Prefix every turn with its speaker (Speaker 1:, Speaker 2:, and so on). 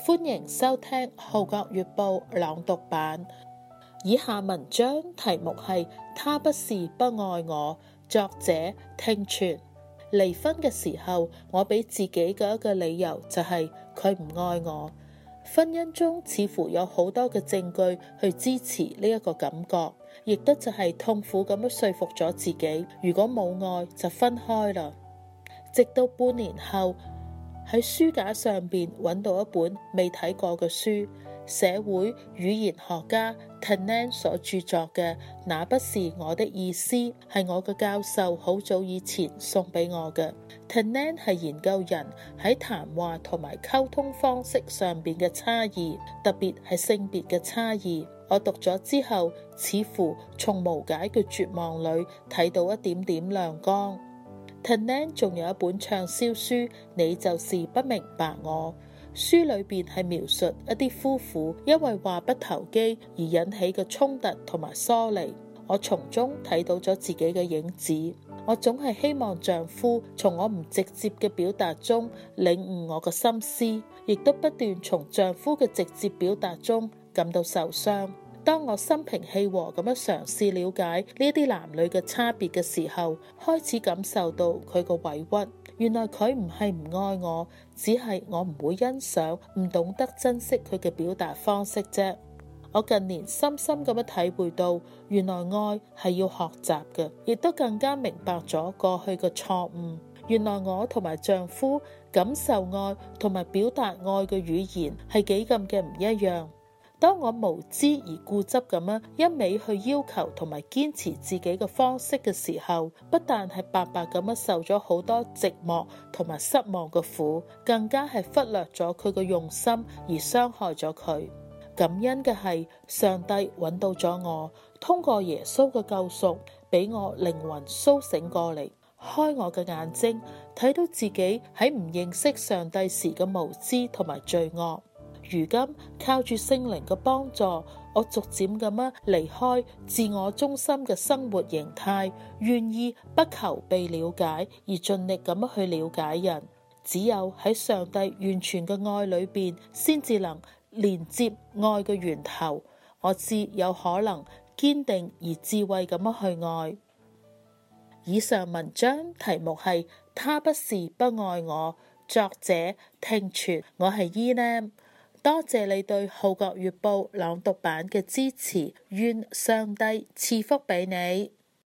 Speaker 1: 歡迎收聽《號角月報》朗讀版。以下文章題目係《他不是不愛我》，作者聽傳。離婚嘅時候，我俾自己嘅一個理由就係佢唔愛我。婚姻中似乎有好多嘅證據去支持呢一個感覺，亦都就係痛苦咁樣說服咗自己，如果冇愛就分開啦。直到半年後，喺書架上邊揾到一本未睇過嘅書，社會語言學家 Tannen 所著作嘅《那不是我的意思》，係我嘅教授好早以前送俾我嘅。Tannen 係研究人喺談話同埋溝通方式上邊嘅差異，特別係性別嘅差異。我讀咗之後，似乎從無解嘅絕望裏睇到一點點亮光。Tannen 仲有一本暢銷書，你就是不明白我。書裏邊係描述一啲夫婦因為話不投機而引起嘅衝突同埋疏離。我從中睇到咗自己嘅影子。我總係希望丈夫從我唔直接嘅表達中領悟我嘅心思，亦都不斷從丈夫嘅直接表達中感到受傷。當我心平氣和咁樣嘗試了解呢啲男女嘅差別嘅時候，開始感受到佢個委屈。原來佢唔係唔愛我，只係我唔會欣賞，唔懂得珍惜佢嘅表達方式啫。我近年深深咁樣體會到，原來愛係要學習嘅，亦都更加明白咗過去嘅錯誤。原來我同埋丈夫感受愛同埋表達愛嘅語言係幾咁嘅唔一樣。當我無知而固執咁樣一味去要求同埋堅持自己嘅方式嘅時候，不但係白白咁樣受咗好多寂寞同埋失望嘅苦，更加係忽略咗佢嘅用心而傷害咗佢。感恩嘅係上帝揾到咗我，通過耶穌嘅救贖，俾我靈魂蘇醒過嚟，開我嘅眼睛，睇到自己喺唔認識上帝時嘅無知同埋罪惡。如今靠住聖靈嘅幫助，我逐漸咁樣離開自我中心嘅生活形態，願意不求被了解，而盡力咁樣去了解人。只有喺上帝完全嘅愛裏邊，先至能連接愛嘅源頭，我至有可能堅定而智慧咁樣去愛。以上文章題目係《他不是不愛我》，作者聽傳。我係伊呢。多謝你對《號角月報》朗讀版嘅支持，願上帝賜福俾你。